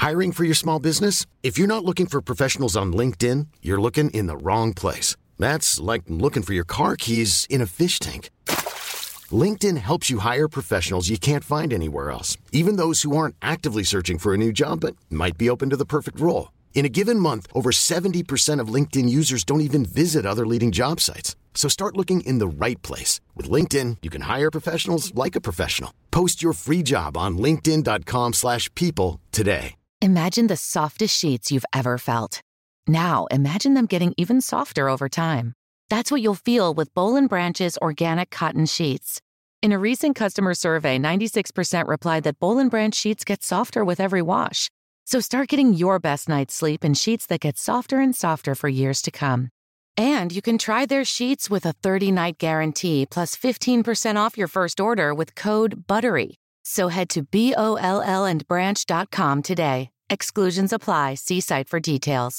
Hiring for your small business? If you're not looking for professionals on LinkedIn, you're looking in the wrong place. That's like looking for your car keys in a fish tank. LinkedIn helps you hire professionals you can't find anywhere else, even those who aren't actively searching for a new job but might be open to the perfect role. In a given month, over 70% of LinkedIn users don't even visit other leading job sites. So start looking in the right place. With LinkedIn, you can hire professionals like a professional. Post your free job on linkedin.com/people today. Imagine the softest sheets you've ever felt. Now, imagine them getting even softer over time. That's what you'll feel with Boll & Branch's organic cotton sheets. In a recent customer survey, 96% replied that Boll & Branch sheets get softer with every wash. So start getting your best night's sleep in sheets that get softer and softer for years to come. And you can try their sheets with a 30-night guarantee plus 15% off your first order with code BUTTERY. So head to BOLLandbranch.com today. Exclusions apply. See site for details.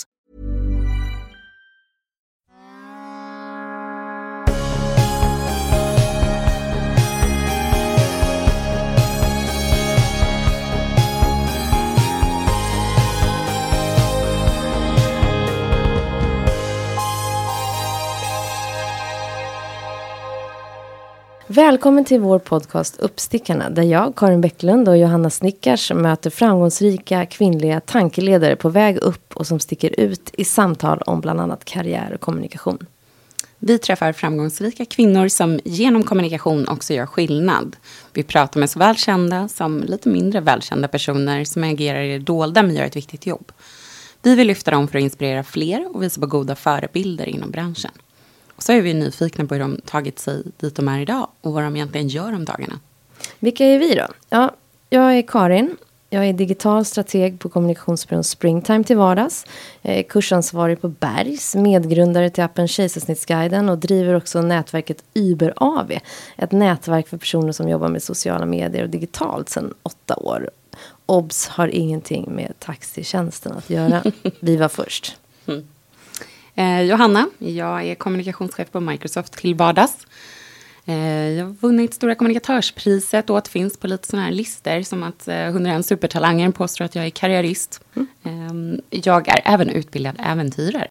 Välkommen till vår podcast Uppstickarna, där jag, Karin Bäcklund och Johanna Snickars möter framgångsrika kvinnliga tankeledare på väg upp och som sticker ut i samtal om bland annat karriär och kommunikation. Vi träffar framgångsrika kvinnor som genom kommunikation också gör skillnad. Vi pratar med såväl kända som lite mindre välkända personer som agerar i det dolda men gör ett viktigt jobb. Vi vill lyfta dem för att inspirera fler och visa på goda förebilder inom branschen. Och så är vi nyfikna på hur de tagit sig dit de är idag och vad de egentligen gör om dagarna. Vilka är vi då? Ja, jag är Karin. Jag är digital strateg på kommunikationsbyrån Springtime till vardags. Jag är kursansvarig på Bergs, medgrundare till appen Kejsarsnittsguiden och driver också nätverket Uber AV. Ett nätverk för personer som jobbar med sociala medier och digitalt sedan 8 år. OBS har ingenting med taxitjänsten att göra. Vi var först. Johanna, jag är kommunikationschef på Microsoft till vardags. Jag har vunnit Stora kommunikatörspriset och finns på lite sådana här listor som att 101 supertalanger påstår att jag är karriärist. Jag är även utbildad äventyrare.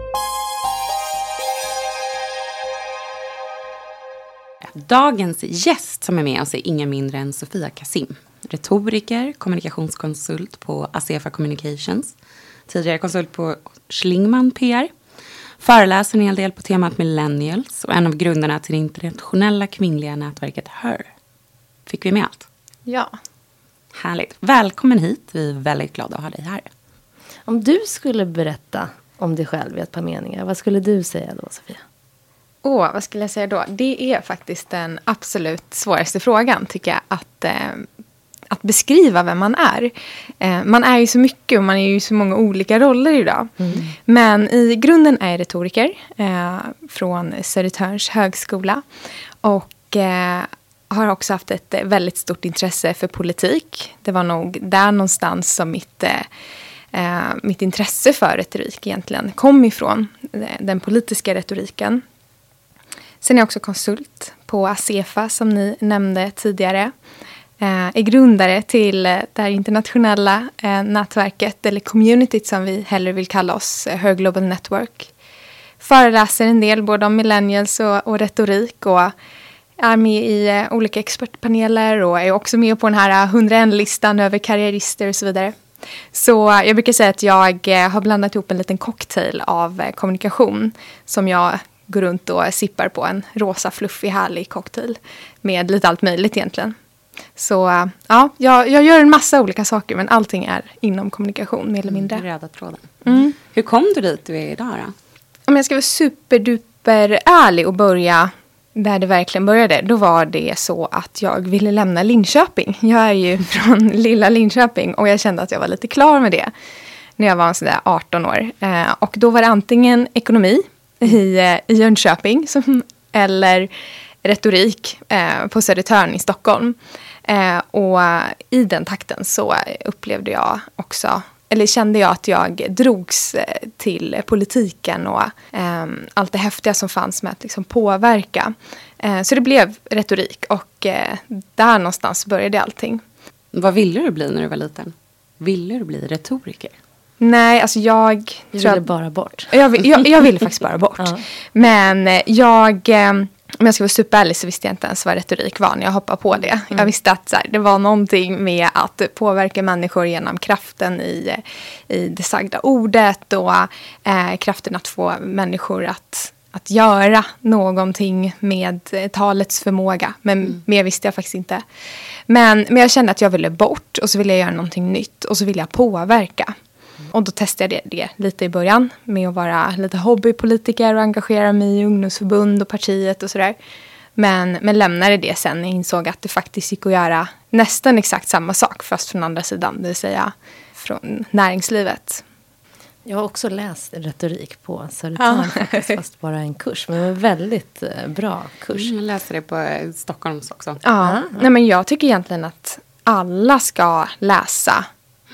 Dagens gäst som är med oss är ingen mindre än Sofia Kasim. Retoriker, kommunikationskonsult på Asefa Communications. Tidigare konsult på Schlingmann PR. Föreläser en hel del på temat millennials och en av grundarna till det internationella kvinnliga nätverket HER. Fick vi med allt? Ja. Härligt. Välkommen hit. Vi är väldigt glada att ha dig här. Om du skulle berätta om dig själv i ett par meningar, vad skulle du säga då, Sofia? Vad skulle jag säga då? Det är faktiskt den absolut svåraste frågan, tycker jag, att beskriva vem man är. Man är ju så mycket och man är ju så många olika roller idag. Men i grunden är jag retoriker från Södertörns högskola. Och har också haft ett väldigt stort intresse för politik. Det var nog där någonstans som mitt intresse för retorik egentligen kom ifrån. Den politiska retoriken. Sen är jag också konsult på Asefa som ni nämnde tidigare. Är grundare till det här internationella nätverket eller communityt som vi hellre vill kalla oss, HER Global Network. Föreläser en del både om millennials och retorik och är med i olika expertpaneler och är också med på den här 101-listan över karriärister och så vidare. Så jag brukar säga att jag har blandat ihop en liten cocktail av kommunikation som jag går runt och sippar på, en rosa fluffig härlig cocktail med lite allt möjligt egentligen. Så ja, jag gör en massa olika saker men allting är inom kommunikation mer eller mindre. Röda tråden. Hur kom du dit du är idag då? Om jag ska vara superduper ärlig och börja där det verkligen började, då var det så att jag ville lämna Linköping. Jag är ju från lilla Linköping och jag kände att jag var lite klar med det när jag var sådär 18 år. Och då var det antingen ekonomi i Jönköping eller retorik på Södertörn i Stockholm. Och i den takten så upplevde jag också, eller kände jag att jag drogs till politiken och allt det häftiga som fanns med att liksom påverka. Så det blev retorik och där någonstans började allting. Vad ville du bli när du var liten? Ville du bli retoriker? Nej, alltså jag ville bara bort. Jag ville faktiskt bara bort. Ja. Men om jag ska vara superärlig så visste jag inte ens vad retorik var när jag hoppade på det. Jag visste att så här, det var någonting med att påverka människor genom kraften i det sagda ordet och kraften att få människor att göra någonting med talets förmåga. Men mer visste jag faktiskt inte. Men jag kände att jag ville bort och så ville jag göra någonting nytt och så ville jag påverka. Och då testade jag det lite i början med att vara lite hobbypolitiker och engagera mig i ungdomsförbund och partiet och sådär. Men lämnade det sen och insåg att det faktiskt gick att göra nästan exakt samma sak fast från andra sidan, det vill säga från näringslivet. Jag har också läst retorik på Södertörn faktiskt, fast bara en kurs. Men en väldigt bra kurs. Jag läser det på Stockholms också. Ja. Nej, men jag tycker egentligen att alla ska läsa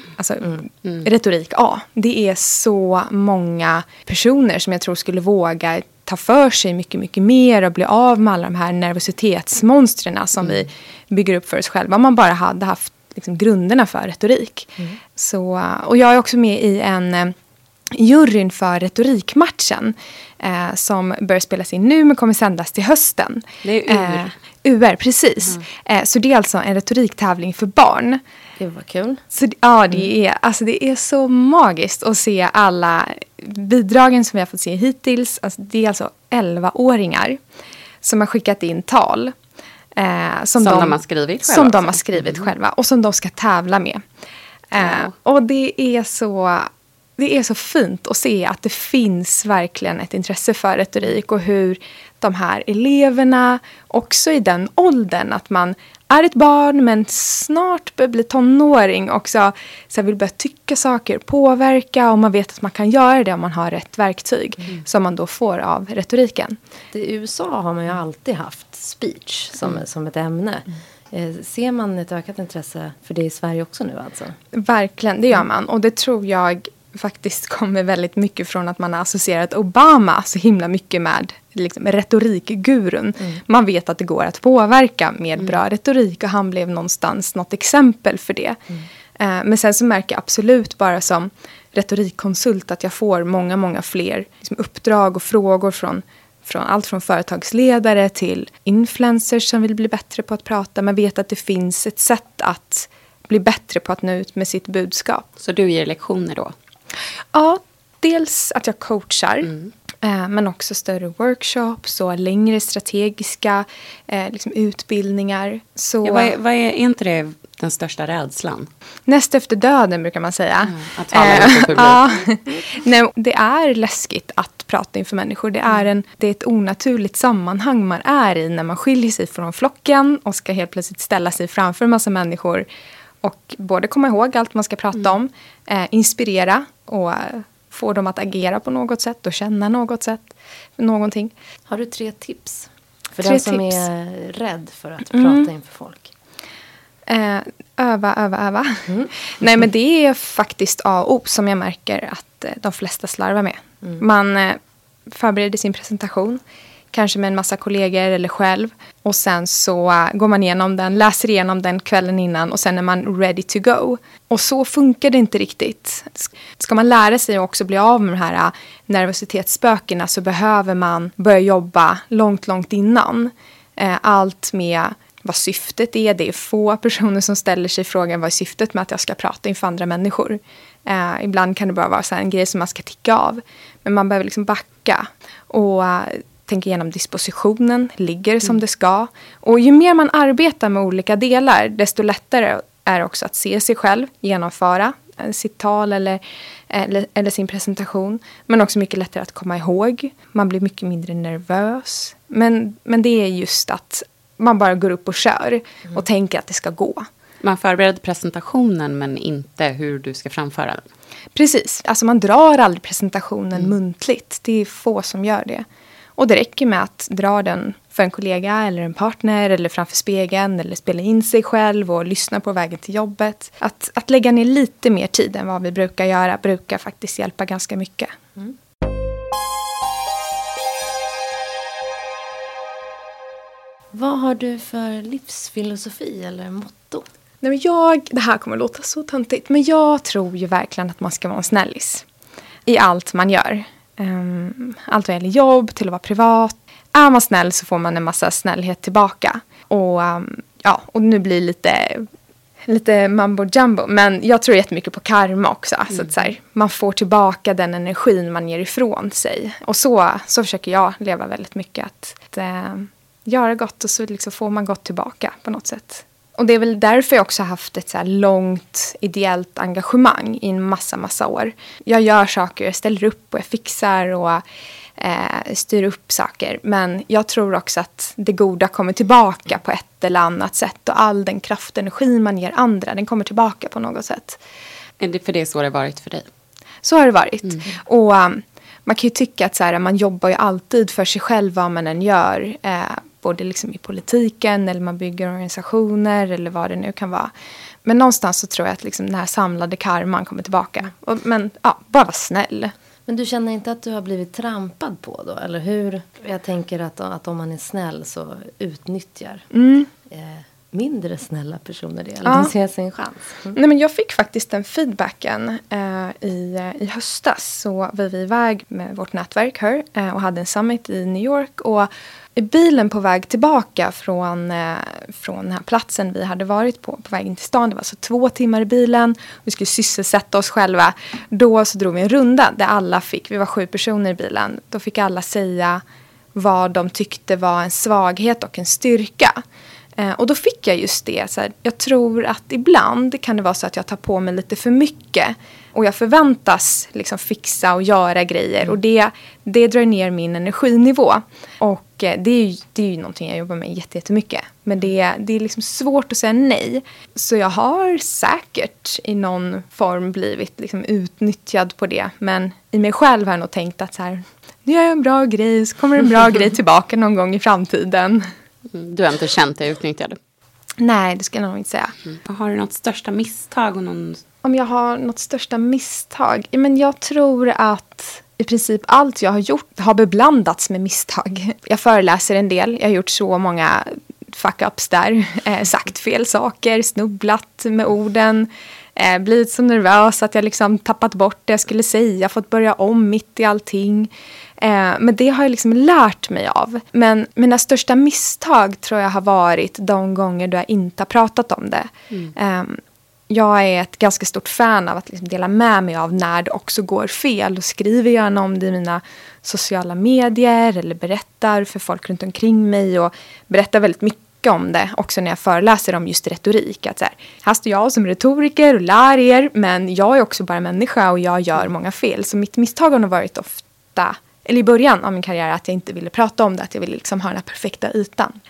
retorik A. Det är så många personer som jag tror skulle våga ta för sig mycket, mycket mer och bli av med alla de här nervositetsmonstren som vi bygger upp för oss själva. Om man bara hade haft liksom grunderna för retorik. Så, och jag är också med i en juryn för retorikmatchen som börjar spelas in nu men kommer sändas till hösten. Det är UR, precis. Så det är alltså en retoriktävling för barn. Det var kul. Så, ja, det är så magiskt att se alla bidragen som vi har fått se hittills. Alltså, det är alltså 11-åringar som har skickat in tal. Som de har skrivit själva. Som de har skrivit själva och som de ska tävla med. Och det är så fint att se att det finns verkligen ett intresse för retorik och hur de här eleverna också i den åldern att man är ett barn men snart börjar bli tonåring och så vill börja tycka saker, påverka och man vet att man kan göra det om man har rätt verktyg som man då får av retoriken. I USA har man ju alltid haft speech som ett ämne. Ser man ett ökat intresse för det i Sverige också nu alltså? Verkligen, det gör man. Och det tror jag faktiskt kommer väldigt mycket från att man har associerat Obama så himla mycket med liksom, retorikgurun. Man vet att det går att påverka med bra retorik och han blev någonstans något exempel för det. Men sen så märker jag absolut bara som retorikkonsult att jag får många, många fler liksom, uppdrag och frågor från allt från företagsledare till influencers som vill bli bättre på att prata. Man vet att det finns ett sätt att bli bättre på att nå ut med sitt budskap. Så du ger lektioner då? Ja, dels att jag coachar. Men också större workshops och längre strategiska liksom utbildningar. Så, ja, vad är inte det den största rädslan? Näst efter döden brukar man säga. Att tala inför publik. Nej, det är läskigt att prata inför människor. Det är ett onaturligt sammanhang man är i när man skiljer sig från flocken och ska helt plötsligt ställa sig framför en massa människor. Och både komma ihåg allt man ska prata om, inspirera och få dem att agera på något sätt och känna någonting. Har du 3 tips för den som är rädd för att prata inför folk? Öva. Nej, men det är faktiskt A och O som jag märker att de flesta slarvar med. Man förbereder sin presentation, kanske med en massa kollegor eller själv. Och sen så går man igenom den, läser igenom den kvällen innan och sen är man ready to go. Och så funkar det inte riktigt. Ska man lära sig också bli av med de här nervositetsspökena så behöver man börja jobba långt, långt innan. Allt med vad syftet är. Det är få personer som ställer sig frågan vad är syftet med att jag ska prata inför andra människor. Ibland kan det bara vara så här en grej som man ska ticka av. Men man behöver liksom backa och tänka igenom dispositionen, ligger som det ska. Och ju mer man arbetar med olika delar, desto lättare är också att se sig själv genomföra sitt tal eller sin presentation. Men också mycket lättare att komma ihåg. Man blir mycket mindre nervös. Men det är just att man bara går upp och kör och tänker att det ska gå. Man förbereder presentationen men inte hur du ska framföra den. Precis, alltså man drar aldrig presentationen muntligt. Det är få som gör det. Och det räcker med att dra den för en kollega eller en partner eller framför spegeln eller spela in sig själv och lyssna på vägen till jobbet. Att lägga ner lite mer tid än vad vi brukar göra brukar faktiskt hjälpa ganska mycket. Vad har du för livsfilosofi eller motto? Nej, men det här kommer att låta så töntigt, men jag tror ju verkligen att man ska vara en snällis i allt man gör. Allt vad gäller jobb till att vara privat. Är man snäll så får man en massa snällhet tillbaka. Och nu blir lite mambo jumbo, men jag tror jättemycket på karma också. Så att så här, man får tillbaka den energin man ger ifrån sig. Och så försöker jag leva väldigt mycket. Att göra gott och så liksom får man gott tillbaka på något sätt. Och det är väl därför jag också har haft ett så här långt ideellt engagemang i en massa år. Jag gör saker, jag ställer upp och jag fixar och styr upp saker. Men jag tror också att det goda kommer tillbaka på ett eller annat sätt. Och all den kraft och energi man ger andra, den kommer tillbaka på något sätt. Är det för det så har det varit för dig? Så har det varit. Och man kan ju tycka att så här, man jobbar ju alltid för sig själv vad man än gör. Både liksom i politiken eller man bygger organisationer eller vad det nu kan vara. Men någonstans så tror jag att liksom den här samlade karman kommer tillbaka. Men bara vara snäll. Men du känner inte att du har blivit trampad på då? Eller hur? Jag tänker att om man är snäll så utnyttjar mindre snälla personer det. Eller de ser sin chans. Nej, men jag fick faktiskt den feedbacken i höstas. Så var vi iväg med vårt nätverk här och hade en summit i New York. Och i bilen på väg tillbaka från den här platsen vi hade varit på väg in till stan. Det var så 2 timmar i bilen. Vi skulle sysselsätta oss själva. Då så drog vi en runda där alla vi var 7 personer i bilen. Då fick alla säga vad de tyckte var en svaghet och en styrka. Och då fick jag just det. Så här, jag tror att ibland kan det vara så att jag tar på mig lite för mycket. Och jag förväntas liksom fixa och göra grejer. Och det drar ner min energinivå. Och det är ju någonting jag jobbar med jättemycket. Men det är liksom svårt att säga nej. Så jag har säkert i någon form blivit liksom utnyttjad på det. Men i mig själv har jag nog tänkt att så här, nu gör jag en bra grej. Så kommer en bra grej tillbaka någon gång i framtiden. Du har inte känt dig utnyttjad? Nej, det ska jag nog inte säga. Har du något största misstag? Om jag har något största misstag? Men jag tror att i princip allt jag har gjort har beblandats med misstag. Jag föreläser en del. Jag har gjort så många fuck-ups där. Sagt fel saker, snubblat med orden. Blivit så nervös att jag liksom tappat bort det jag skulle säga. Fått börja om mitt i allting. Men det har jag liksom lärt mig av. Men mina största misstag tror jag har varit de gånger då jag inte har pratat om det. Jag är ett ganska stort fan av att liksom dela med mig av när det också går fel. Och skriver gärna om det i mina sociala medier. Eller berättar för folk runt omkring mig. Och berättar väldigt mycket om det. Också när jag föreläser om just retorik. Att så här står jag som retoriker och lär er. Men jag är också bara människa och jag gör många fel. Så mitt misstag har varit ofta... Eller i början av min karriär att jag inte ville prata om det. Att jag ville liksom ha den här perfekta ytan.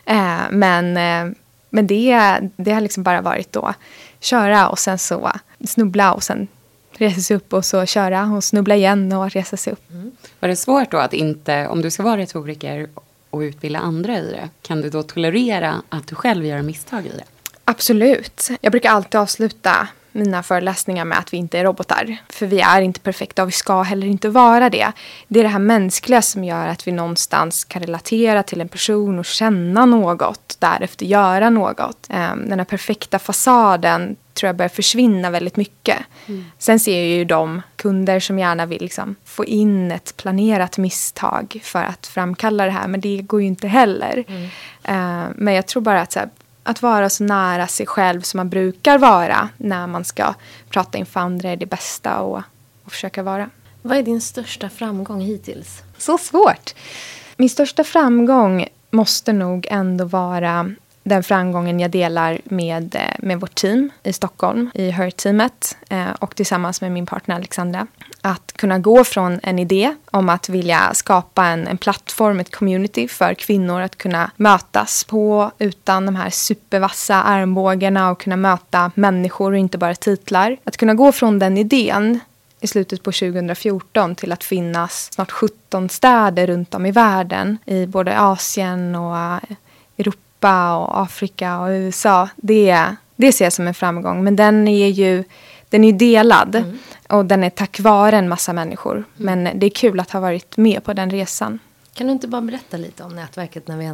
Men det har liksom bara varit då köra och sen så snubbla och sen resa sig upp och så köra och snubbla igen och resa sig upp. Var det svårt då att inte, om du ska vara retoriker och utbilda andra i det, kan du då tolerera att du själv gör misstag i det? Absolut. Jag brukar alltid avsluta mina föreläsningar med att vi inte är robotar. För vi är inte perfekta och vi ska heller inte vara det. Det är det här mänskliga som gör att vi någonstans kan relatera till en person och känna något. Därefter göra något. Den här perfekta fasaden tror jag börjar försvinna väldigt mycket. Sen ser jag ju de kunder som gärna vill liksom få in ett planerat misstag för att framkalla det här. Men det går ju inte heller. Men jag tror bara att så här, att vara så nära sig själv som man brukar vara när man ska prata inför andra är det bästa och försöka vara. Vad är din största framgång hittills? Så svårt. Min största framgång måste nog ändå vara den framgången jag delar med vårt team i Stockholm, i Her-teamet och tillsammans med min partner Alexandra. Att kunna gå från en idé om att vilja skapa en plattform, ett community för kvinnor att kunna mötas på utan de här supervassa armbågarna och kunna möta människor och inte bara titlar. Att kunna gå från den idén i slutet på 2014 till att finnas snart 17 städer runt om i världen i både Asien och Europa och Afrika och USA. Det ser jag som en framgång, men den är ju delad och den är tack vare en massa människor. Men det är kul att ha varit med på den resan. Kan du inte bara berätta lite om nätverket när vi ändå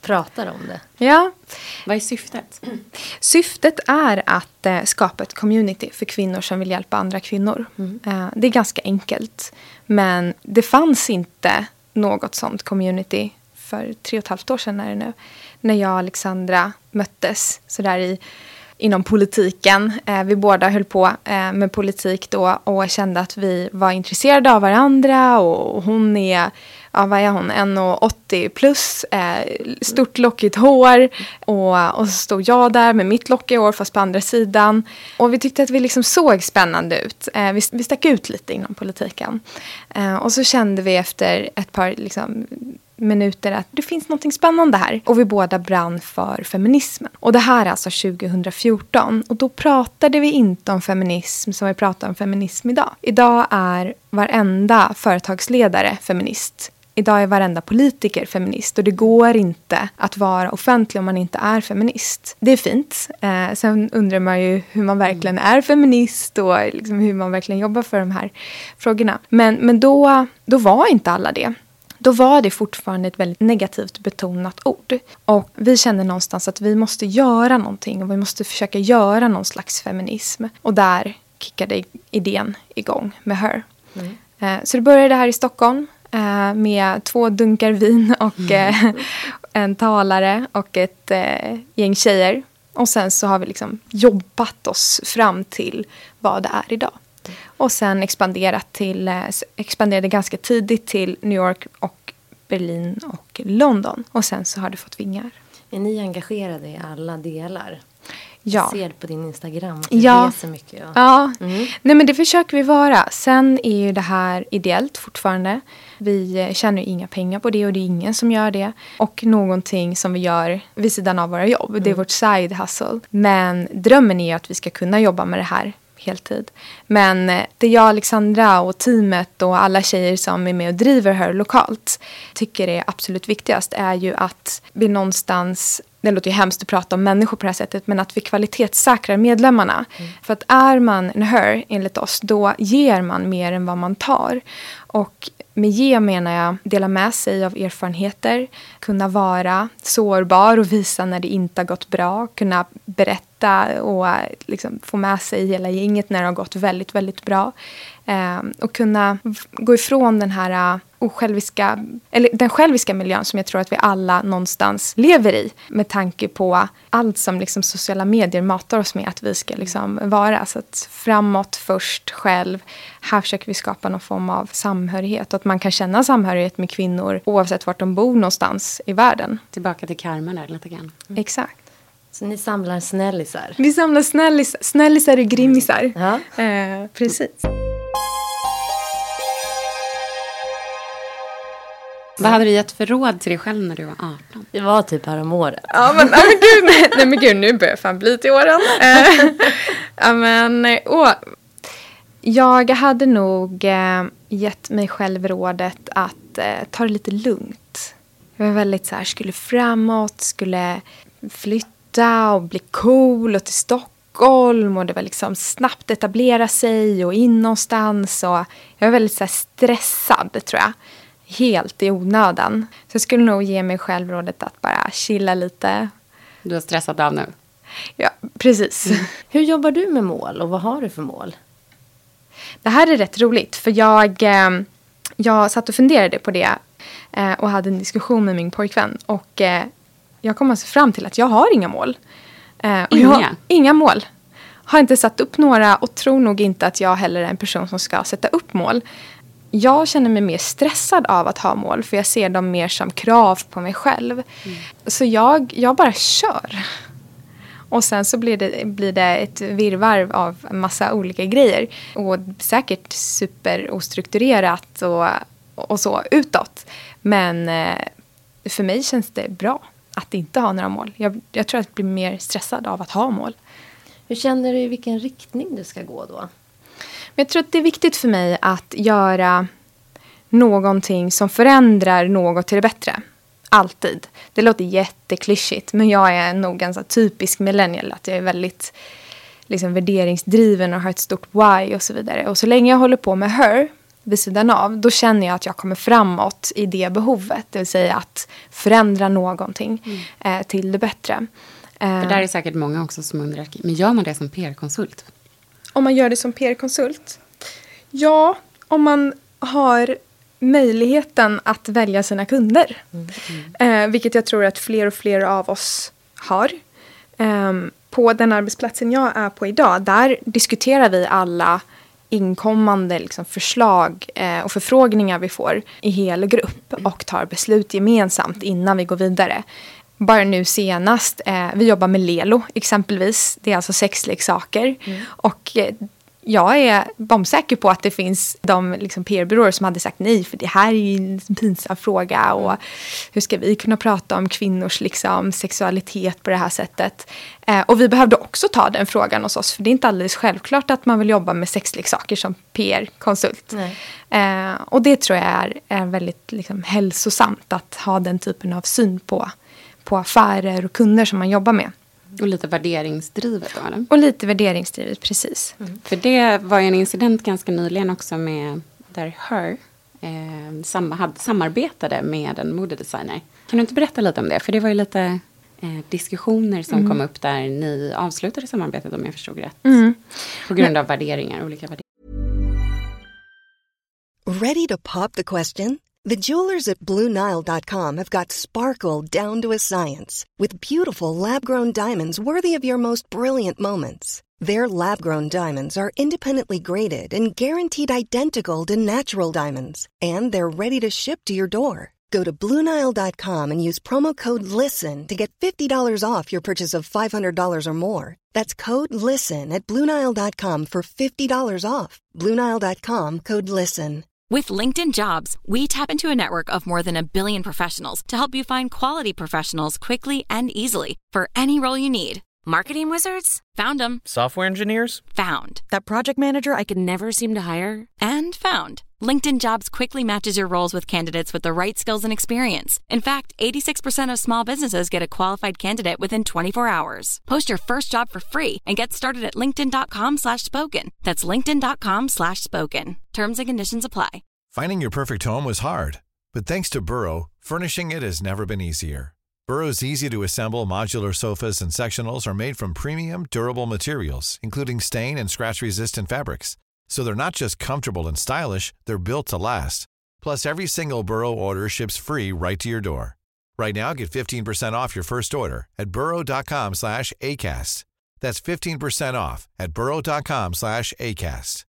pratar om det. Ja. Vad är syftet? Syftet är att skapa ett community för kvinnor som vill hjälpa andra kvinnor. Det är ganska enkelt. Men det fanns inte något sånt community för 3,5 år sedan är det nu. När jag och Alexandra möttes sådär inom politiken. Vi båda höll på med politik då och kände att vi var intresserade av varandra. Och hon är, vad är hon? 1,80 plus, stort lockigt hår. Och så stod jag där med mitt lockiga hår fast på andra sidan. Och vi tyckte att vi liksom såg spännande ut. Vi stack ut lite inom politiken. Och så kände vi efter ett par liksom minuter att det finns något spännande här. Och vi båda brann för feminismen. Och det här är alltså 2014. Och då pratade vi inte om feminism som vi pratar om feminism idag. Idag är varenda företagsledare feminist. Idag är varenda politiker feminist. Och det går inte att vara offentlig om man inte är feminist. Det är fint. Sen undrar man ju hur man verkligen är feminist. Och liksom hur man verkligen jobbar för de här frågorna. Men då var inte alla det. Då var det fortfarande ett väldigt negativt betonat ord. Och vi kände någonstans att vi måste göra någonting. Och vi måste försöka göra någon slags feminism. Och där kickade idén igång med Her. Så det började här i Stockholm. Med 2 dunkar vin och en talare och ett gäng tjejer. Och sen så har vi liksom jobbat oss fram till vad det är idag. Och sen expanderade ganska tidigt till New York och Berlin och London. Och sen så har det fått vingar. Är ni engagerade i alla delar? Ja. Jag ser på din Instagram att du reser mycket. Ja. Nej, men det försöker vi vara. Sen är ju det här ideellt fortfarande. Vi tjänar ju inga pengar på det och det är ingen som gör det. Och någonting som vi gör vid sidan av våra jobb. Det är vårt side hustle. Men drömmen är ju att vi ska kunna jobba med det här heltid. Men det jag, Alexandra och teamet och alla tjejer som är med och driver här lokalt tycker är absolut viktigast är ju att vi någonstans, det låter ju hemskt att prata om människor på det här sättet, men att vi kvalitetssäkrar medlemmarna. För att är man en Her enligt oss, då ger man mer än vad man tar. Och med ge menar jag dela med sig av erfarenheter, kunna vara sårbar och visa när det inte har gått bra, kunna berätta och liksom få med sig hela gänget när det har gått väldigt, väldigt bra. Och kunna gå ifrån den här den själviska miljön som jag tror att vi alla någonstans lever i. Med tanke på allt som liksom sociala medier matar oss med att vi ska liksom vara. Så att framåt först själv. Här försöker vi skapa någon form av samhörighet. Och att man kan känna samhörighet med kvinnor oavsett vart de bor någonstans i världen. Tillbaka till karmen där lite grann. Exakt. Så ni samlar snällisar? Vi samlar snällisar och grimmisar. Ja. Precis. Vad hade du gett för råd till dig själv när du var 18? Det var typ här om året. Ja, men gud, nu börjar jag fan bli till åren. Jag hade nog gett mig själv rådet att ta det lite lugnt. Jag var väldigt så här, skulle framåt, skulle flytta och bli cool och till Stockholm. Och det var liksom snabbt etablera sig och in någonstans. Och jag var väldigt så här stressad, tror jag. Helt i onödan. Så jag skulle nog ge mig själv rådet att bara chilla lite. Du har stressat av nu? Ja, precis. Hur jobbar du med mål och vad har du för mål? Det här är rätt roligt. För jag satt och funderade på det. Och hade en diskussion med min pojkvän. Och jag kom alltså fram till att jag har inga mål. Inga mål. Har inte satt upp några. Och tror nog inte att jag heller är en person som ska sätta upp mål. Jag känner mig mer stressad av att ha mål. För jag ser dem mer som krav på mig själv. Så jag bara kör. Och sen så blir det ett virrvarv av en massa olika grejer. Och säkert super ostrukturerat och så utåt. Men för mig känns det bra att inte ha några mål. Jag tror att jag blir mer stressad av att ha mål. Hur känner du i vilken riktning du ska gå då? Men jag tror att det är viktigt för mig att göra någonting som förändrar något till det bättre. Alltid. Det låter jätteklyschigt, men jag är nog ganska typisk millennial. Att jag är väldigt liksom, värderingsdriven och har ett stort why och så vidare. Och så länge jag håller på med Her vid sidan av, då känner jag att jag kommer framåt i det behovet. Det vill säga att förändra någonting till det bättre. För där är säkert många också som undrar, men gör man det som PR-konsult? Om man gör det som PR-konsult? Ja, om man har möjligheten att välja sina kunder. Vilket jag tror att fler och fler av oss har. På den arbetsplatsen jag är på idag, där diskuterar vi alla inkommande liksom, förslag och förfrågningar vi får i hel grupp och tar beslut gemensamt innan vi går vidare. Bara nu senast, vi jobbar med Lelo exempelvis, det är alltså sexleksaker och jag är bombsäker på att det finns de liksom, PR-byråer som hade sagt nej, för det här är ju en pinsam fråga och hur ska vi kunna prata om kvinnors liksom, sexualitet på det här sättet. Och vi behövde också ta den frågan hos oss, för det är inte alldeles självklart att man vill jobba med sexleksaker som PR-konsult. Och det tror jag är väldigt liksom, hälsosamt att ha den typen av syn på affärer och kunder som man jobbar med. Och lite värderingsdrivet då, eller? Och lite värderingsdrivet, precis. För det var ju en incident ganska nyligen också med där Her samarbetade med en modedesigner. Kan du inte berätta lite om det? För det var ju lite diskussioner som kom upp där ni avslutade samarbetet, om jag förstod rätt. På grund av värderingar, olika värderingar. Ready to pop the question? The jewelers at BlueNile.com have got sparkle down to a science with beautiful lab-grown diamonds worthy of your most brilliant moments. Their lab-grown diamonds are independently graded and guaranteed identical to natural diamonds, and they're ready to ship to your door. Go to BlueNile.com and use promo code LISTEN to get $50 off your purchase of $500 or more. That's code LISTEN at BlueNile.com for $50 off. BlueNile.com, code LISTEN. With LinkedIn Jobs, we tap into a network of more than 1 billion professionals to help you find quality professionals quickly and easily for any role you need. Marketing wizards? Found them. Software engineers? Found. That project manager I could never seem to hire? And found. LinkedIn Jobs quickly matches your roles with candidates with the right skills and experience. In fact, 86% of small businesses get a qualified candidate within 24 hours. Post your first job for free and get started at linkedin.com/spoken. That's linkedin.com/spoken. Terms and conditions apply. Finding your perfect home was hard, but thanks to Burrow, furnishing it has never been easier. Burrow's easy-to-assemble modular sofas and sectionals are made from premium, durable materials, including stain and scratch-resistant fabrics. So they're not just comfortable and stylish, they're built to last. Plus, every single Burrow order ships free right to your door. Right now, get 15% off your first order at burrow.com/ACAST. That's 15% off at burrow.com/ACAST.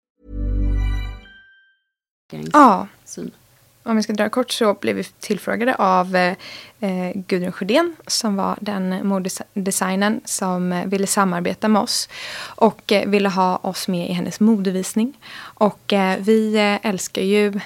Ja, om vi ska dra kort så blev vi tillfrågade av Gudrun Sjödén som var den modedesignern som ville samarbeta med oss och ville ha oss med i hennes modevisning. Och vi älskar ju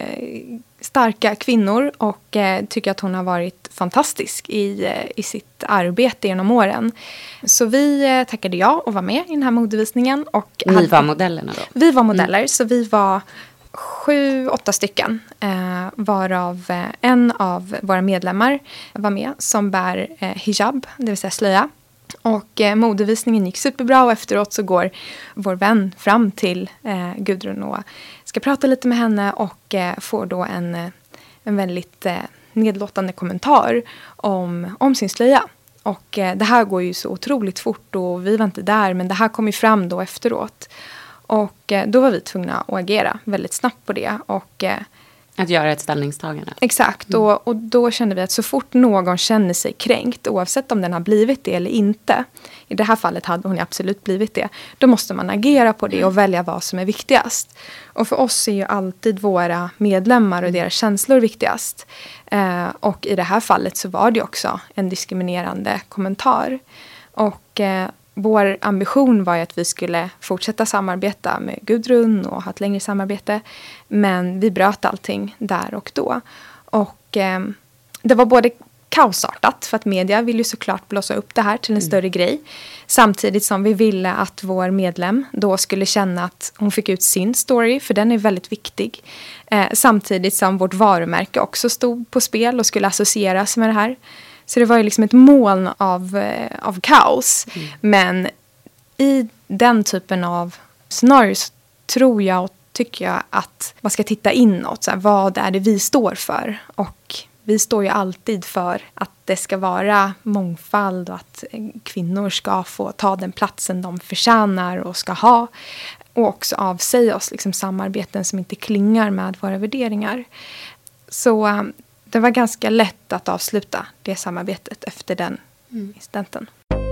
starka kvinnor och tycker att hon har varit fantastisk i sitt arbete genom åren. Så vi tackade ja och var med i den här modevisningen. Och ni var modellerna då? Vi var modeller, så vi var 7-8 stycken, varav en av våra medlemmar var med som bär hijab, det vill säga slöja. Och modevisningen gick superbra och efteråt så går vår vän fram till Gudrun och ska prata lite med henne och får då en väldigt nedlåtande kommentar om sin slöja. Och det här går ju så otroligt fort och vi var inte där, men det här kom ju fram då efteråt. Och då var vi tvungna att agera väldigt snabbt på det. Och, att göra ett ställningstagande. Exakt. Och då kände vi att så fort någon känner sig kränkt, oavsett om den har blivit det eller inte. I det här fallet hade hon absolut blivit det. Då måste man agera på det och välja vad som är viktigast. Och för oss är ju alltid våra medlemmar och deras känslor viktigast. Och i det här fallet så var det också en diskriminerande kommentar. Och vår ambition var ju att vi skulle fortsätta samarbeta med Gudrun och ha ett längre samarbete. Men vi bröt allting där och då. Och det var både kaosartat, för att media vill ju såklart blåsa upp det här till en större grej. Samtidigt som vi ville att vår medlem då skulle känna att hon fick ut sin story, för den är väldigt viktig. Samtidigt som vårt varumärke också stod på spel och skulle associeras med det här. Så det var ju liksom ett moln av kaos. Men i den typen av scenarier tror jag och tycker jag att man ska titta inåt. Så här, vad är det vi står för? Och vi står ju alltid för att det ska vara mångfald och att kvinnor ska få ta den platsen de förtjänar och ska ha. Och också avsäga oss liksom samarbeten som inte klingar med våra värderingar. Så det var ganska lätt att avsluta det samarbetet efter den incidenten.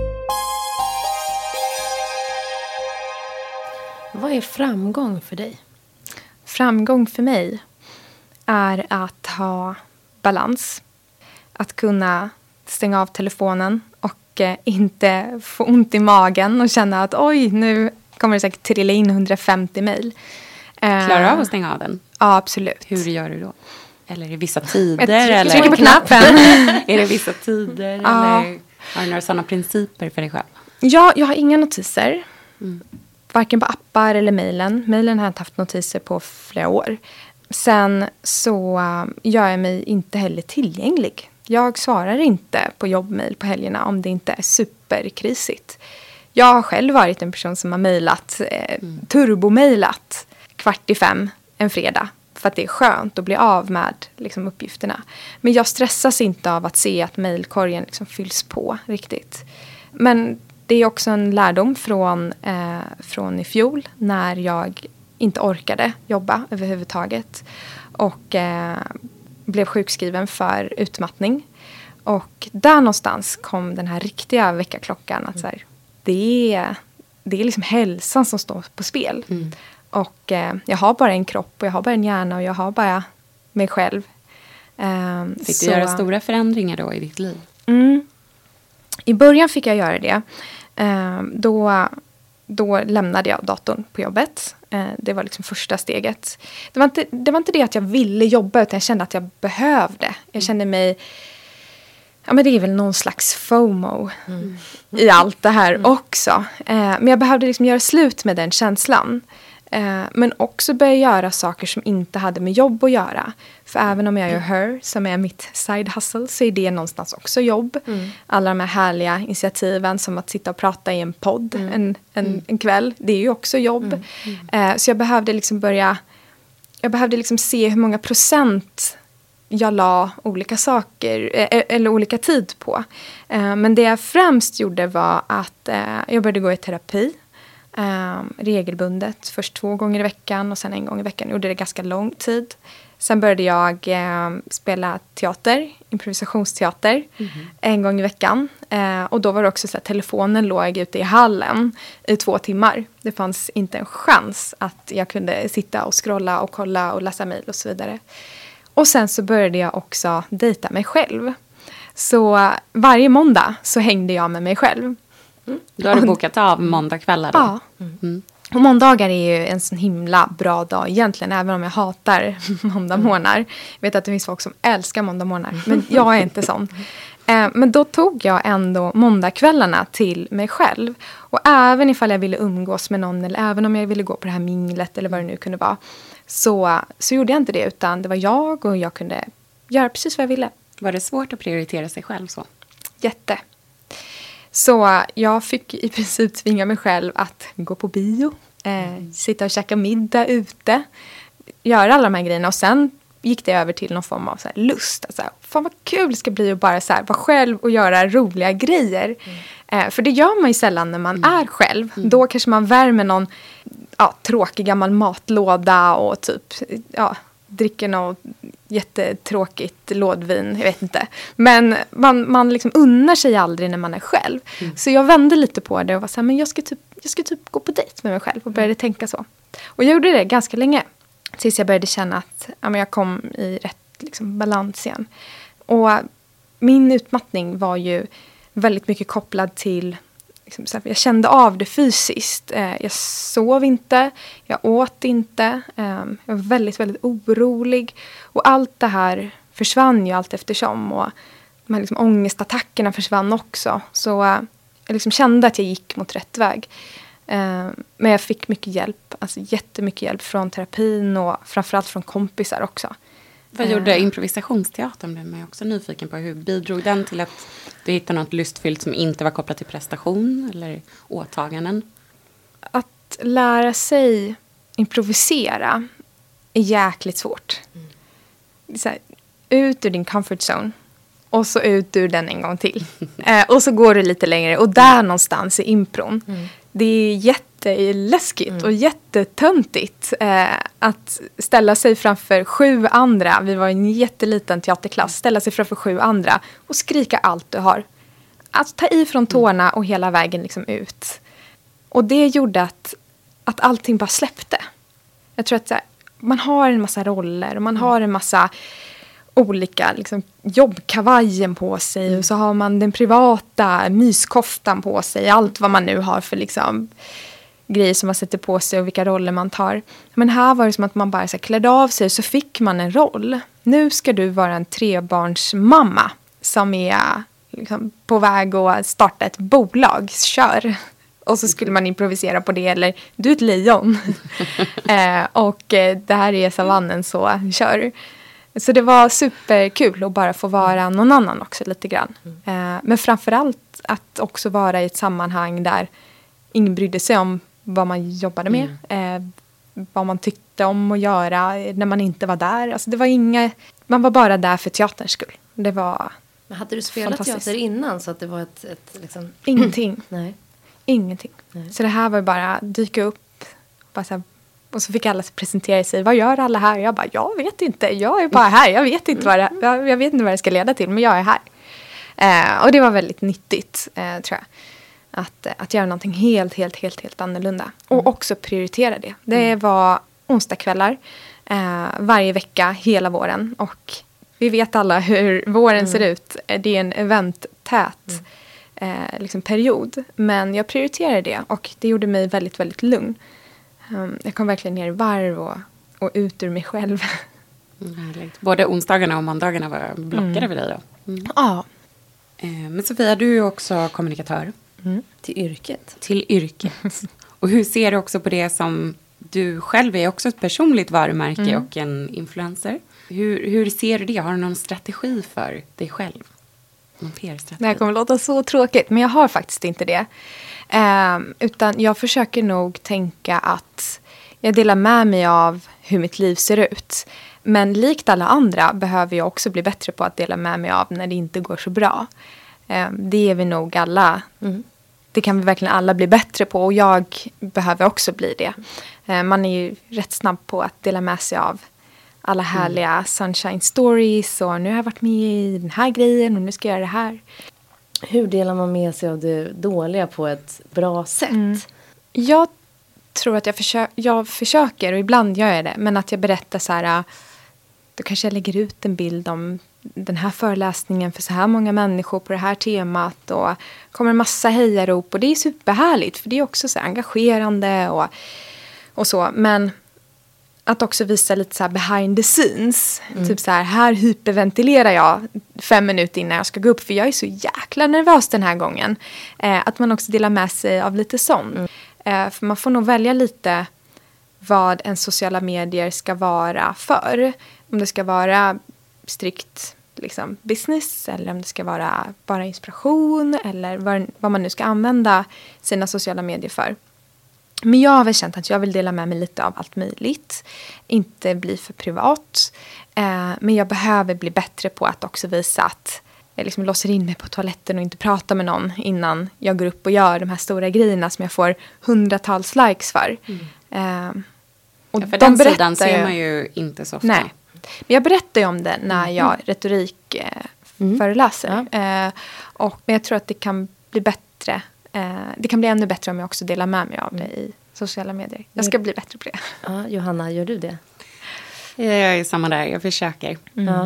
Vad är framgång för dig? Framgång för mig är att ha balans. Att kunna stänga av telefonen och inte få ont i magen och känna att oj, nu kommer det säkert trilla in 150 mejl. Klarar du av att stänga av den? Ja, absolut. Hur gör du då? Eller i vissa tider? Jag trycker på knappen. Är det vissa tider? Eller har du några sådana principer för dig själv? Ja, jag har inga notiser. Varken på appar eller mejlen. Mejlen har jag inte haft notiser på flera år. Sen så gör jag mig inte heller tillgänglig. Jag svarar inte på jobbmejl på helgerna om det inte är superkrisigt. Jag har själv varit en person som har mejlat, turbomejlat 4:45 en fredag. För att det är skönt att bli av med liksom, uppgifterna. Men jag stressas inte av att se att mejlkorgen liksom, fylls på riktigt. Men det är också en lärdom från i fjol när jag inte orkade jobba överhuvudtaget. Och blev sjukskriven för utmattning. Och där någonstans kom den här riktiga väckarklockan. Att så här, det är liksom hälsan som står på spel. Och jag har bara en kropp och jag har bara en hjärna och jag har bara mig själv. Fick du göra stora förändringar då i ditt liv? I början fick jag göra det. Då lämnade jag datorn på jobbet. Det var liksom första steget. Det var inte det att jag ville jobba utan jag kände att jag behövde. Jag kände mig... Ja, men det är väl någon slags FOMO i allt det här också. Men jag behövde liksom göra slut med den känslan. Men också börja göra saker som inte hade med jobb att göra. För även om jag gör Her, som är mitt side hustle, så är det någonstans också jobb. Alla de här härliga initiativen som att sitta och prata i en podd en kväll, det är ju också jobb. Så jag behövde liksom se hur många procent jag la olika saker eller olika tid på. Men det jag främst gjorde var att jag började gå i terapi. Regelbundet. Först 2 gånger i veckan och sen 1 gång i veckan. Jag gjorde det ganska lång tid. Sen började jag spela teater, improvisationsteater, 1 gång i veckan. Och då var det också så att telefonen låg ute i hallen i 2 timmar. Det fanns inte en chans att jag kunde sitta och scrolla och kolla och läsa mejl och så vidare. Och sen så började jag också dejta mig själv. Så varje måndag så hängde jag med mig själv. Då har du bokat av måndagkvällar då? Ja. Och måndagar är ju en sån himla bra dag egentligen. Även om jag hatar måndagmorgnar. Jag vet att det finns folk som älskar måndagmorgnar. Men jag är inte sån. Men då tog jag ändå måndagkvällarna till mig själv. Och även ifall jag ville umgås med någon. Eller även om jag ville gå på det här minglet. Eller vad det nu kunde vara. Så gjorde jag inte det. Utan det var jag och jag kunde göra precis vad jag ville. Var det svårt att prioritera sig själv så? Jätte. Så jag fick i princip tvinga mig själv att gå på bio. Sitta och käka middag ute. Göra alla de här grejerna. Och sen gick det över till någon form av så här lust. Alltså, fan vad kul det ska bli att bara så här, vara själv och göra roliga grejer. För det gör man ju sällan när man är själv. Då kanske man värmer någon tråkig gammal matlåda och typ... dricker något jättetråkigt lådvin, jag vet inte. Men man liksom unnar sig aldrig när man är själv. Så jag vände lite på det och var så här, men jag ska typ gå på dejt med mig själv och började tänka så. Och jag gjorde det ganska länge. Tills jag började känna att jag kom i rätt liksom, balans igen. Och min utmattning var ju väldigt mycket kopplad till... Jag kände av det fysiskt. Jag sov inte. Jag åt inte. Jag var väldigt, väldigt orolig. Och allt det här försvann ju allt eftersom. Och de här liksom ångestattackerna försvann också. Så jag liksom kände att jag gick mot rätt väg. Men jag fick mycket hjälp. Alltså jättemycket hjälp från terapin. Och framförallt från kompisar också. Vad gjorde improvisationsteatern? Blev man också nyfiken på. Hur bidrog den till att du hittade något lustfyllt som inte var kopplat till prestation eller åtaganden? Att lära sig improvisera är jäkligt svårt. Det är så här, ut ur din comfort zone. Och så ut ur den en gång till. Och så går du lite längre. Och där någonstans är impron. Det är jätteläskigt och jättetöntigt. Att ställa sig framför 7 andra. Vi var en jätteliten teaterklass. Ställa sig framför 7 andra. Och skrika allt du har. Att ta i från tårna och hela vägen liksom ut. Och det gjorde att allting bara släppte. Jag tror att man har en massa roller. Och man har en massa olika liksom, jobbkavajen på sig. Och så har man den privata myskoftan på sig. Allt vad man nu har för liksom, grejer som man sätter på sig och vilka roller man tar. Men här var det som att man bara så här, klädde av sig så fick man en roll. Nu ska du vara en 3-barnsmamma som är liksom, på väg att starta ett bolag. Kör! Och så skulle man improvisera på det. Eller du är ett lejon. Och det här är savannen, så kör. Så det var superkul att bara få vara någon annan också lite grann. Men framförallt att också vara i ett sammanhang där ingen brydde sig om vad man jobbade med. Vad man tyckte om att göra när man inte var där. Alltså det var man var bara där för teaterns skull. Det var Men hade du spelat teater innan så att det var ett liksom... Ingenting. Nej. Ingenting. Nej. Så det här var bara dyka upp. Bara så här, och så fick alla presentera sig. Vad gör alla här? Jag bara, jag vet inte. Jag är bara här. Jag vet inte vad det ska leda till. Men jag är här. Och det var väldigt nyttigt, tror jag. Att göra någonting helt annorlunda. Och också prioritera det. Det var onsdagskvällar. Varje vecka, hela våren. Och vi vet alla hur våren ser ut. Det är en eventtät liksom period. Men jag prioriterade det. Och det gjorde mig väldigt, väldigt lugn. Jag kom verkligen ner i varv och ut ur mig själv. Härligt. Både onsdagarna och måndagarna var blockade för dig då? Ja. Men Sofia, du är ju också kommunikatör. Till yrket. Och hur ser du också på det som du själv är också ett personligt varumärke och en influencer? Hur ser du det? Har du någon strategi för dig själv? Någon PR-strategi? Det här kommer låta så tråkigt, men jag har faktiskt inte det. Utan jag försöker nog tänka att jag delar med mig av hur mitt liv ser ut. Men likt alla andra behöver jag också bli bättre på att dela med mig av när det inte går så bra. Det är vi nog alla. Det kan vi verkligen alla bli bättre på. Och jag behöver också bli det. Man är ju rätt snabb på att dela med sig av alla härliga sunshine stories. Och nu har jag varit med i den här grejen och nu ska jag göra det här. Hur delar man med sig av det dåliga på ett bra sätt? Jag tror att jag försöker, och ibland gör jag det. Men att jag berättar så här, då kanske jag lägger ut en bild om den här föreläsningen för så här många människor på det här temat. Och kommer en massa hejarop, och det är superhärligt. För det är också så här engagerande och så. Men att också visa lite så här behind the scenes. Typ så här hyperventilerar jag 5 minuter innan jag ska gå upp. För jag är så jäkla nervös den här gången. Att man också delar med sig av lite sånt. För man får nog välja lite vad en sociala medier ska vara för. Om det ska vara strikt liksom, business. Eller om det ska vara bara inspiration. Eller vad man nu ska använda sina sociala medier för. Men jag har väl känt att jag vill dela med mig lite av allt möjligt. Inte bli för privat. Men jag behöver bli bättre på att också visa att jag liksom låser in mig på toaletten och inte pratar med någon innan jag går upp och gör de här stora grejerna som jag får 100-tals likes för. Och för den sidan ser man ju inte så ofta. Nej. Men jag berättar ju om det när jag föreläser. Men jag tror att det kan bli bättre. Det kan bli ännu bättre om jag också delar med mig av det i sociala medier. Jag ska bli bättre på det. Ja, Johanna, gör du det? Jag är samma där, jag försöker.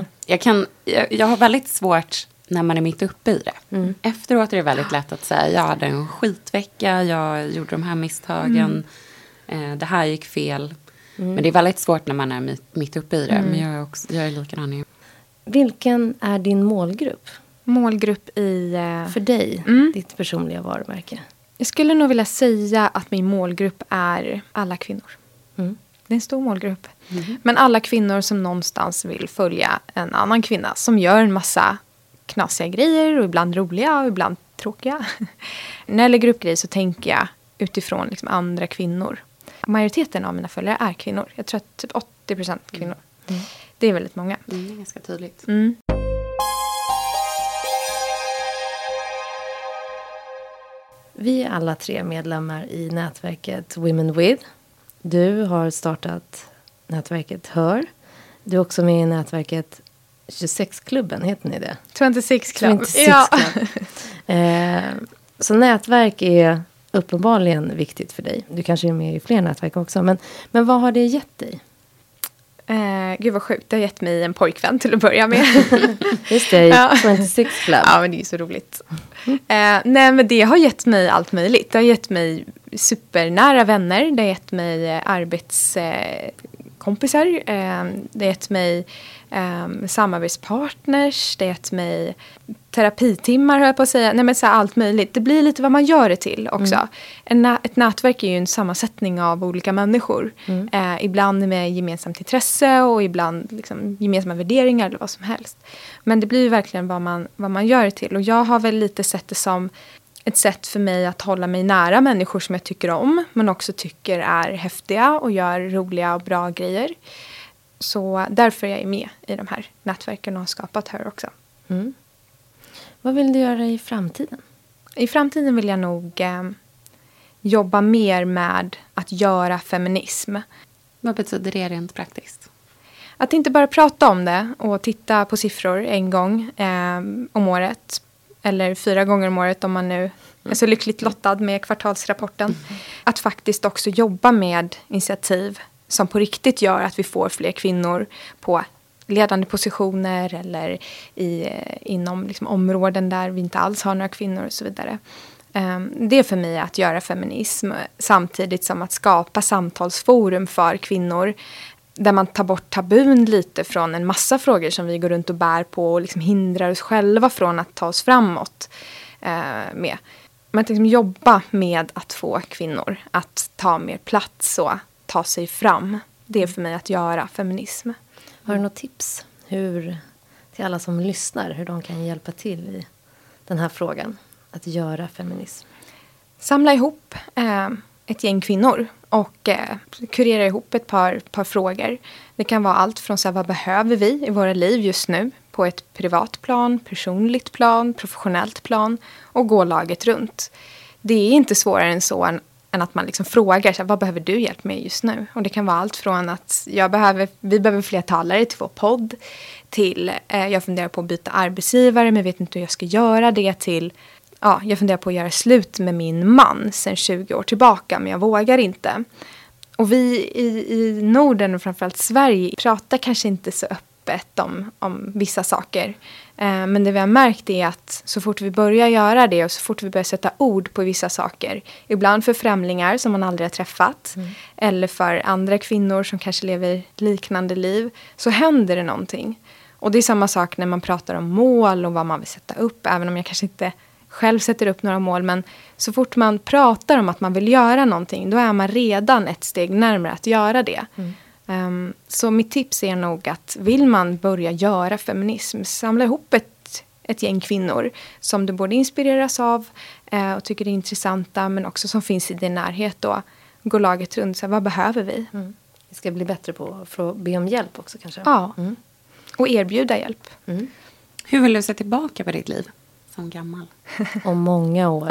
Jag har väldigt svårt när man är mitt uppe i det. Efteråt är det väldigt lätt att säga, jag hade en skitvecka, jag gjorde de här misstagen, det här gick fel. Men det är väldigt svårt när man är mitt uppe i det. Men jag är likadan. Vilken är din målgrupp? Målgrupp för dig, ditt personliga varumärke? Jag skulle nog vilja säga att min målgrupp är alla kvinnor. Det är en stor målgrupp. Men alla kvinnor som någonstans vill följa en annan kvinna som gör en massa knasiga grejer och ibland roliga och ibland tråkiga. När jag lägger upp grejer så tänker jag utifrån liksom andra kvinnor. Majoriteten av mina följare är kvinnor. Jag tror att typ 80% kvinnor. Det är väldigt många. Det är ganska tydligt. Vi är alla 3 medlemmar i nätverket Women With. Du har startat nätverket Hör. Du är också med i nätverket 26-klubben, heter ni det? 26 Club. 26 Club. Så nätverk är uppenbarligen viktigt för dig. Du kanske är med i fler nätverk också. Men vad har det gett dig? Gud vad sjukt, det har gett mig en pojkvän till att börja med. Just det, 26 Club. Ja, men det är så roligt. Nej, men det har gett mig allt möjligt. Det har gett mig supernära vänner. Det har gett mig arbetskompisar. Det har gett mig samarbetspartners. Det har gett mig terapitimmar, hör jag på att säga. Nej, men så allt möjligt. Det blir lite vad man gör det till också. Ett nätverk är ju en sammansättning av olika människor. Ibland med gemensamt intresse och ibland liksom gemensamma värderingar eller vad som helst. Men det blir ju verkligen vad man gör det till. Och jag har väl lite sett det som ett sätt för mig att hålla mig nära människor som jag tycker om. Men också tycker är häftiga och gör roliga och bra grejer. Så därför är jag med i de här nätverken och har skapat Hör också. Vad vill du göra i framtiden? I framtiden vill jag nog jobba mer med att göra feminism. Vad betyder det rent praktiskt? Att inte bara prata om det och titta på siffror en gång om året. Eller 4 gånger om året om man nu är så lyckligt lottad med kvartalsrapporten. Att faktiskt också jobba med initiativ som på riktigt gör att vi får fler kvinnor på ledande positioner eller inom liksom områden där vi inte alls har några kvinnor och så vidare. Det är för mig att göra feminism samtidigt som att skapa samtalsforum för kvinnor där man tar bort tabun lite från en massa frågor som vi går runt och bär på och liksom hindrar oss själva från att ta oss framåt med. Men att liksom jobba med att få kvinnor att ta mer plats och ta sig fram. Det är för mig att göra feminism. Har du något tips till alla som lyssnar hur de kan hjälpa till i den här frågan? Att göra feminism. Samla ihop ett gäng kvinnor och kurera ihop ett par frågor. Det kan vara allt från så här, vad behöver vi i våra liv just nu på ett privat plan, personligt plan, professionellt plan och gå laget runt. Det är inte svårare än så än att man liksom frågar så här, vad behöver du hjälp med just nu? Och det kan vara allt från att vi behöver fler talare till vår podd till jag funderar på att byta arbetsgivare men vet inte hur jag ska göra det till jag funderar på att göra slut med min man sedan 20 år tillbaka men jag vågar inte. Och vi i Norden och framförallt Sverige pratar kanske inte så öppet om vissa saker. Men det vi har märkt är att så fort vi börjar göra det och så fort vi börjar sätta ord på vissa saker. Ibland för främlingar som man aldrig har träffat. Eller för andra kvinnor som kanske lever liknande liv. Så händer det någonting. Och det är samma sak när man pratar om mål och vad man vill sätta upp. Även om jag kanske inte själv sätter upp några mål. Men så fort man pratar om att man vill göra någonting. Då är man redan ett steg närmare att göra det. Så mitt tips är nog att vill man börja göra feminism, samla ihop ett gäng kvinnor som du både inspireras av och tycker är intressanta men också som finns i din närhet då. Gå laget runt, så här, vad behöver vi? Vi ska bli bättre på att be om hjälp också kanske. Ja, och erbjuda hjälp. Hur vill du se tillbaka på ditt liv som gammal? Om många år.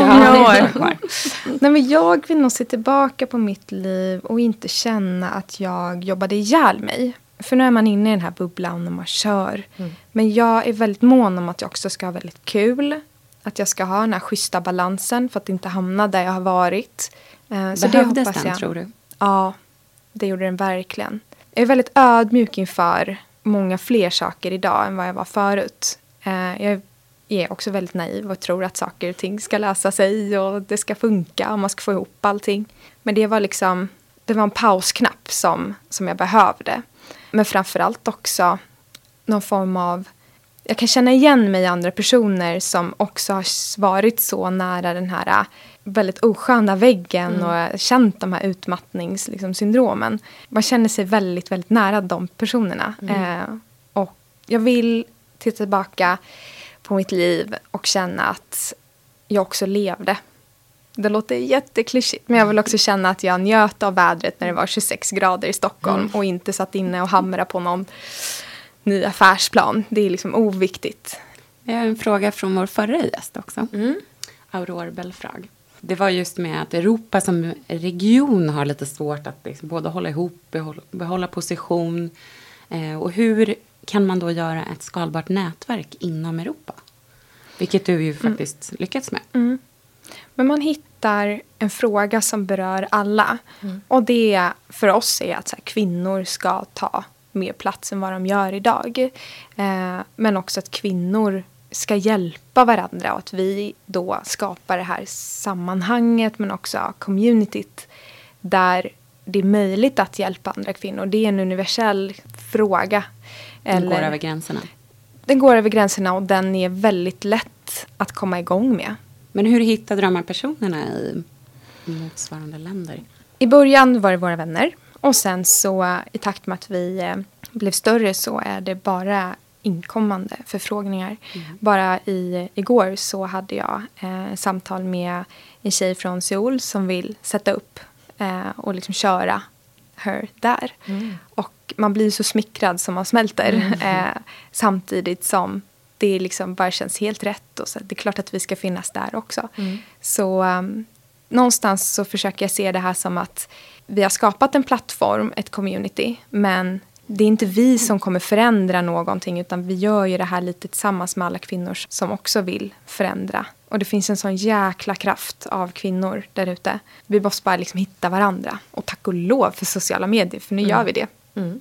Nej, men jag vill nog se tillbaka på mitt liv och inte känna att jag jobbade ihjäl mig. För nu är man inne i den här bubblan och man kör. Men jag är väldigt mån om att jag också ska ha väldigt kul. Att jag ska ha den här schyssta balansen för att inte hamna där jag har varit. Så behövdes det den, tror du? Ja, det gjorde den verkligen. Jag är väldigt ödmjuk inför många fler saker idag än vad jag var förut. Jag är också väldigt naiv och tror att saker och ting ska lösa sig och det ska funka och man ska få ihop allting. Men det var en pausknapp som jag behövde. Men framförallt också någon form av, jag kan känna igen mig i andra personer som också har varit så nära den här väldigt osköna väggen och känt de här utmattningssyndromen. Man känner sig väldigt, väldigt nära de personerna. Och jag vill titta tillbaka på mitt liv och känna att jag också levde. Det låter jätteklyschigt, men jag vill också känna att jag njöt av vädret när det var 26 grader i Stockholm och inte satt inne och hamrade på någon ny affärsplan. Det är liksom oviktigt. Jag har en fråga från vår förra gäst också. Aurore Belfrage. Det var just med att Europa som region har lite svårt att liksom både hålla ihop, behålla position. Och hur kan man då göra ett skalbart nätverk inom Europa? Vilket du ju faktiskt lyckats med. Men man hittar en fråga som berör alla. Och det för oss är att så här, kvinnor ska ta mer plats än vad de gör idag. Men också att kvinnor ska hjälpa varandra och att vi då skapar det här sammanhanget men också communityt där det är möjligt att hjälpa andra kvinnor. Det är en universell fråga. Den går över gränserna. Den går över gränserna och den är väldigt lätt att komma igång med. Men hur hittade du de här personerna i motsvarande länder? I början var det våra vänner. Och sen så i takt med att vi blev större så är det bara inkommande förfrågningar. Bara igår så hade jag samtal med en tjej från Seoul som vill sätta upp och liksom köra her där. Och man blir så smickrad som man smälter samtidigt som det liksom bara känns helt rätt. Och så det är klart att vi ska finnas där också. Så någonstans så försöker jag se det här som att vi har skapat en plattform, ett community, men det är inte vi som kommer förändra någonting utan vi gör ju det här lite tillsammans med alla kvinnor som också vill förändra. Och det finns en sån jäkla kraft av kvinnor där ute. Vi måste bara liksom hitta varandra. Och tack och lov för sociala medier, för nu gör vi det.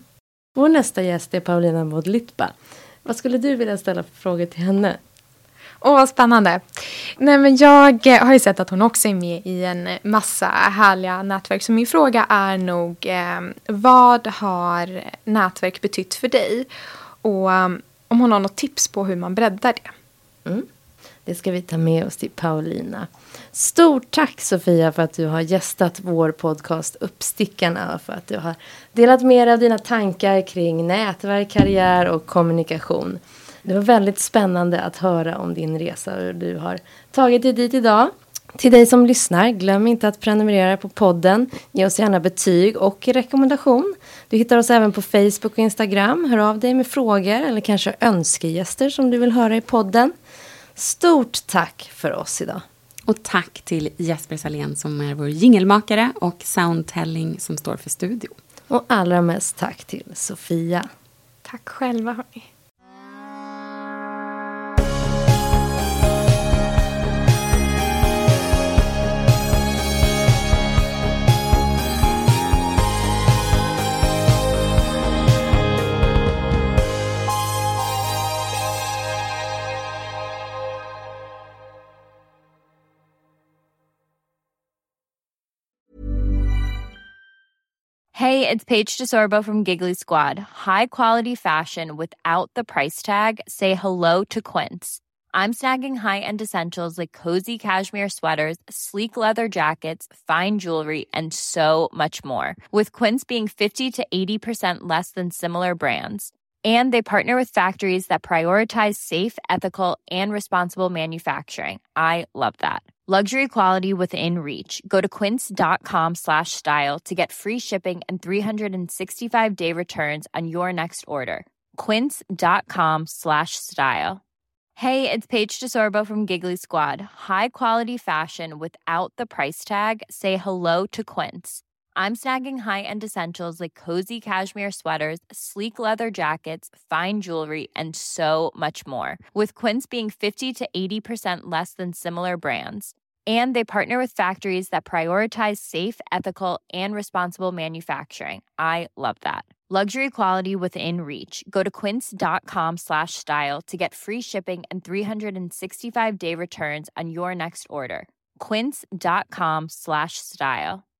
Vår nästa gäst är Paulina Modlitba. Vad skulle du vilja ställa för frågor till henne? Åh, vad spännande. Nej, men jag har ju sett att hon också är med i en massa härliga nätverk. Så min fråga är nog, vad har nätverk betytt för dig? Och om hon har något tips på hur man breddar det. Det ska vi ta med oss till Paulina. Stort tack Sofia för att du har gästat vår podcast Uppstickarna. För att du har delat med dig av dina tankar kring nätverk, karriär och kommunikation. Det var väldigt spännande att höra om din resa och du har tagit dig dit idag. Till dig som lyssnar, glöm inte att prenumerera på podden. Ge oss gärna betyg och rekommendation. Du hittar oss även på Facebook och Instagram. Hör av dig med frågor eller kanske önskegäster som du vill höra i podden. Stort tack för oss idag. Och tack till Jesper Salén som är vår jingelmakare och Soundtelling som står för studio. Och allra mest tack till Sofia. Tack själva hörni. Hey, it's Paige DeSorbo from Giggly Squad. High quality fashion without the price tag. Say hello to Quince. I'm snagging high-end essentials like cozy cashmere sweaters, sleek leather jackets, fine jewelry, and so much more. With Quince being 50 to 80% less than similar brands. And they partner with factories that prioritize safe, ethical, and responsible manufacturing. I love that. Luxury quality within reach. Go to quince.com/style to get free shipping and 365-day returns on your next order. Quince.com/style. Hey, it's Paige DeSorbo from Giggly Squad. High quality fashion without the price tag. Say hello to Quince. I'm snagging high-end essentials like cozy cashmere sweaters, sleek leather jackets, fine jewelry, and so much more. With Quince being 50 to 80% less than similar brands. And they partner with factories that prioritize safe, ethical, and responsible manufacturing. I love that. Luxury quality within reach. Go to quince.com/style to get free shipping and 365-day returns on your next order. Quince.com/style.